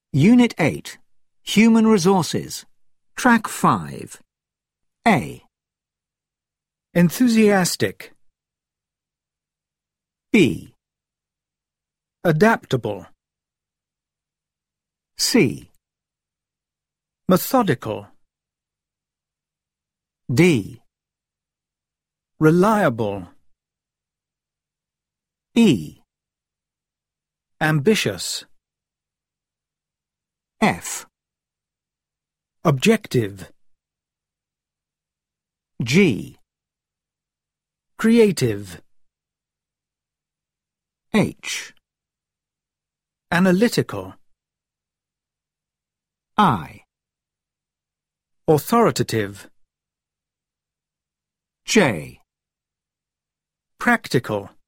Unit 8, Human Resources, Track 5. A. Enthusiastic. B. Adaptable. C. Methodical. D. Reliable. E. Ambitious. F. Objective. G. Creative. H. Analytical. I. Authoritative. J. Practical.